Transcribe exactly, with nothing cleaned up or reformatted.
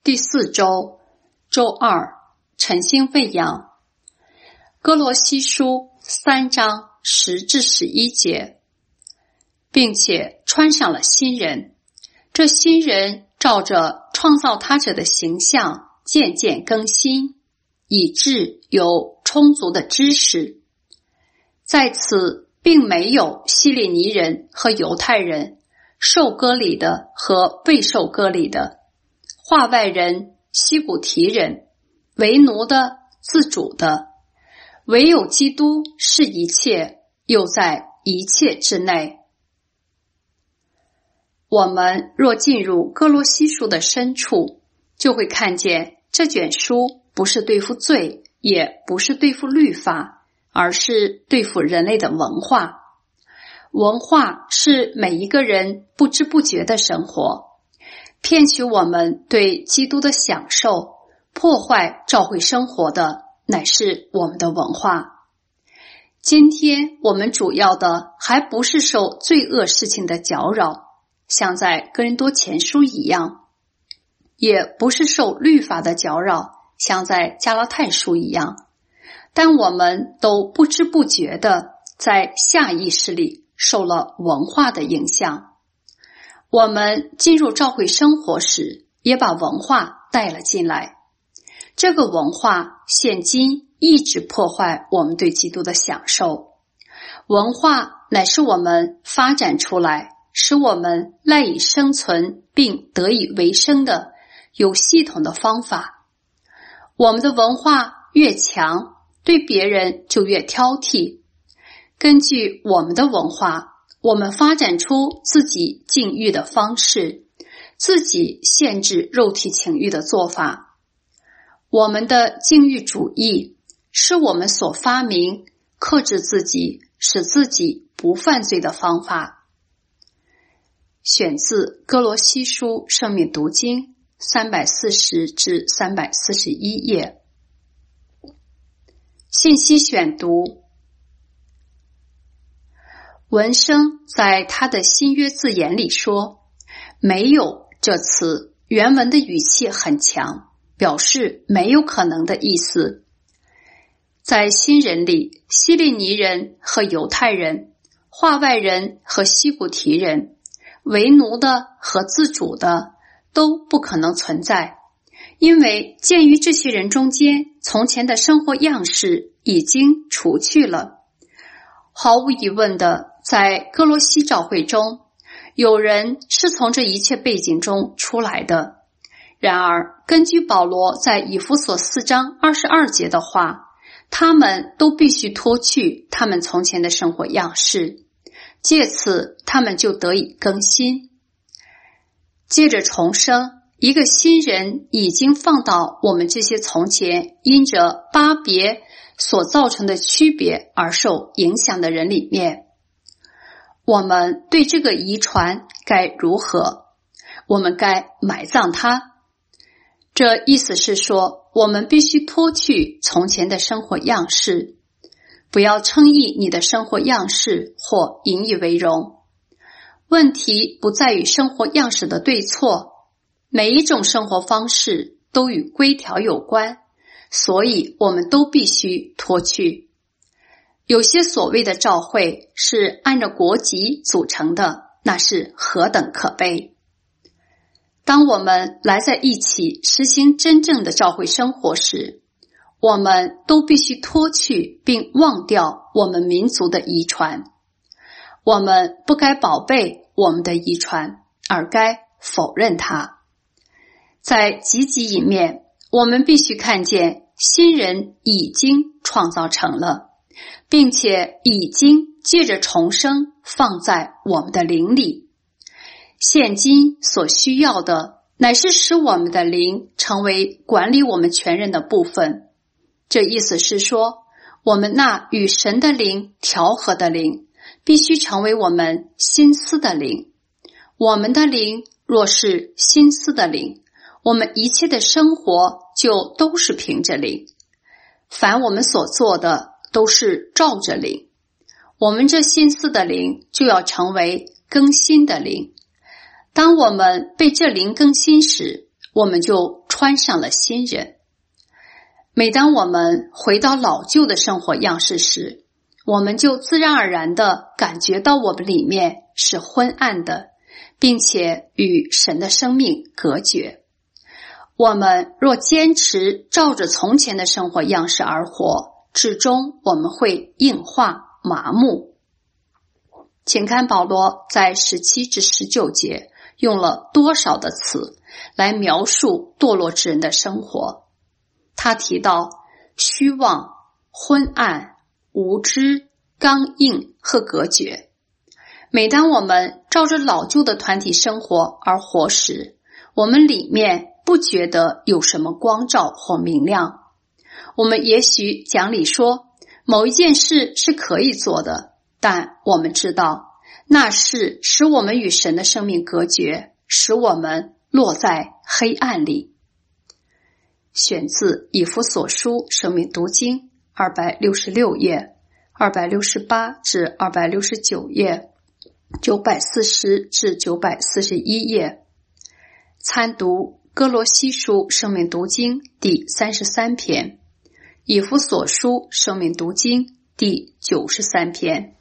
第四周，周二，晨星喂养。哥罗西书三章十至十一节，并且穿上了新人，这新人照着创造他者的形象渐渐更新，以致有充足的知识。在此并没有希利尼人和犹太人，受割礼的和未受割礼的，化外人、西古提人，为奴的、自主的，唯有基督是一切，又在一切之内。我们若进入哥罗西书的深处，就会看见这卷书不是对付罪，也不是对付律法，而是对付人类的文化。文化是每一个人不知不觉的生活，骗取我们对基督的享受，破坏教会生活的乃是我们的文化。今天我们主要的还不是受罪恶事情的搅扰，像在哥林多前书一样，也不是受律法的搅扰，像在加拉太书一样，但我们都不知不觉的在下意识里受了文化的影响。我们进入教会生活时，也把文化带了进来。这个文化现今一直破坏我们对基督的享受。文化乃是我们发展出来，使我们赖以生存并得以为生的有系统的方法。我们的文化越强，对别人就越挑剔。根据我们的文化，我们发展出自己禁欲的方式，自己限制肉体情欲的做法。我们的禁欲主义是我们所发明克制自己，使自己不犯罪的方法。选自哥罗西书生命读经三百四十至三百四十一页。信息选读。文生在他的新约字眼里说，没有这词原文的语气很强，表示没有可能的意思。在新人里，希利尼人和犹太人，化外人和西古提人，为奴的和自主的都不可能存在，因为鉴于这些人中间从前的生活样式已经除去了。毫无疑问的，在哥罗西教会中，有人是从这一切背景中出来的。然而，根据保罗在以弗所四章二十二节的话，他们都必须脱去他们从前的生活样式，借此他们就得以更新。接着重生，一个新人已经放到我们这些从前因着巴别所造成的区别而受影响的人里面。我们对这个遗传该如何？我们该埋葬它。这意思是说，我们必须脱去从前的生活样式，不要称义你的生活样式或引以为荣。问题不在于生活样式的对错，每一种生活方式都与规条有关，所以我们都必须脱去。有些所谓的教会是按照国籍组成的，那是何等可悲！当我们来在一起实行真正的教会生活时，我们都必须脱去并忘掉我们民族的遗传。我们不该宝贝我们的遗传，而该否认它。在积极一面，我们必须看见新人已经创造成了，并且已经借着重生放在我们的灵里。现今所需要的乃是使我们的灵成为管理我们全人的部分。这意思是说，我们那与神的灵调和的灵必须成为我们心思的灵。我们的灵若是心思的灵，我们一切的生活就都是凭着灵，凡我们所做的都是照着灵。我们这心思的灵就要成为更新的灵。当我们被这灵更新时， 我们就穿上了新人。每当我们回到老旧的生活样式时，我们就自然而然地感觉到我们里面是昏暗的，并且与神的生命隔绝。我们若坚持照着从前的生活样式而活，至终我们会硬化麻木。请看保罗在十七至十九节用了多少的词来描述堕落之人的生活。他提到虚妄、昏暗、无知、刚硬和隔绝。每当我们照着老旧的团体生活而活时，我们里面不觉得有什么光照或明亮。我们也许讲理说某一件事是可以做的，但我们知道那事使我们与神的生命隔绝，使我们落在黑暗里。选自以弗所书生命读经二百六十六页、二百六十八至二百六十九页、九百四十至九百四十一页。参读哥罗西书生命读经第三十三篇，以弗所书生命读经第九十三篇。